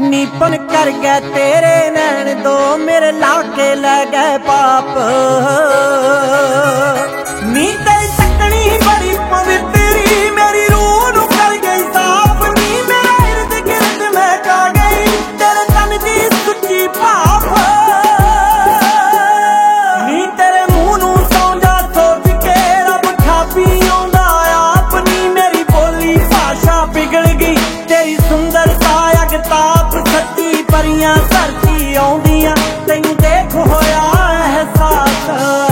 नीपन कर गए तेरे नैन दो मेरे लाके ले गए पाप। नी तेरी तकनी बड़ी पवित्री मेरी रूह नू कर गई साफ। नी मेरा इर्द गिर्द महका गई तेरे तन दी सुच्ची भाप। नी तेरे मुंह नू सौंजा सोच के रब खापी आउंदा आप। नी मेरी बोली भाषा बिगड़ गई तेरी सुंदरता अगताप। सच्ची परियां धरती आउंदियां तैनू देख होया एहसास।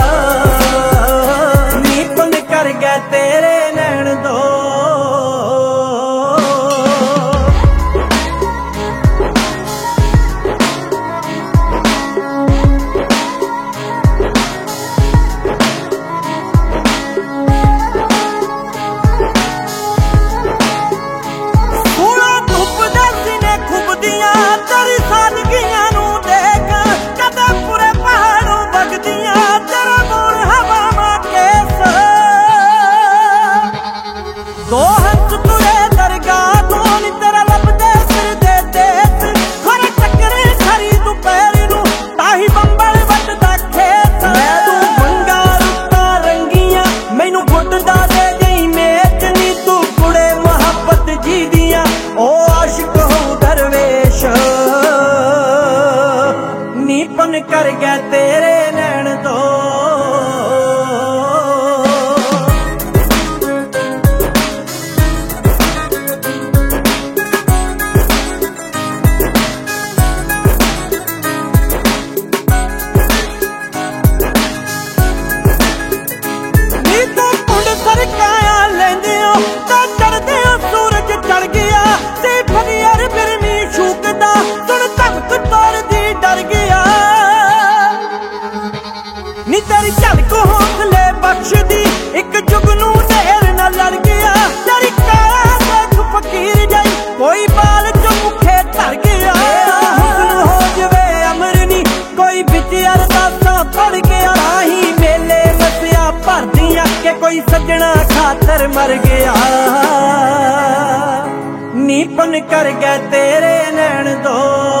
नीपन कर गए तेरे नैन दो। दो हंस तुरे दरगाह तो नी तेरा लभदे फिरदे देस। खरे टकरे खरी तू पैरी नू ताही बंबल वटदा खेत। मैं तू मंगा रुत्ता रंगियां मैनू घुटदा दे गई मेच। नी तू कुड़े मुहब्बत जी दियां ओ आशिक हो दरवेश। नीपन कर गए तेरे नैन दो। नी तेरी झलक हौसले बख्शदी एक जुगनू नहर न लड़ गया। तेरी काला देख फकीर जाई कोई बाल चो मुखे धर गया। हुस्न हो जवे अमर नी कोई बिच अरदासां पढ़ गया। ताही मेले मसिया भरदियां के कोई सजना खातर मर गया। नीपन कर गए तेरे नैन दो।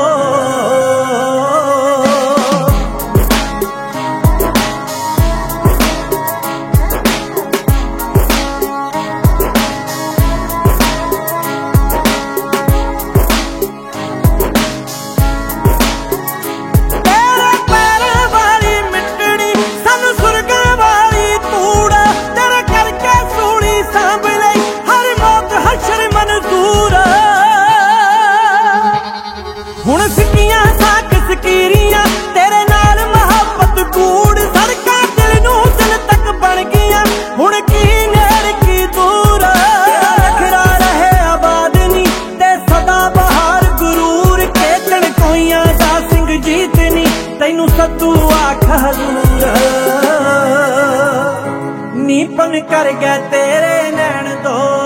हुण सिक्कियां साक सकीरियां तेरे नाल मुहब्बत कूड़। सड़कां दिल नू दिल तक बन गईयां हुण की नेड़ की दूर। तेरा रखड़ा रहे आबाद नी ते सदा बहार गुरूर। के कणकोइयां दा सिंह जीत नी तैनू सद्दू आख हजूर। नीपन कर गए तेरे नैन दो।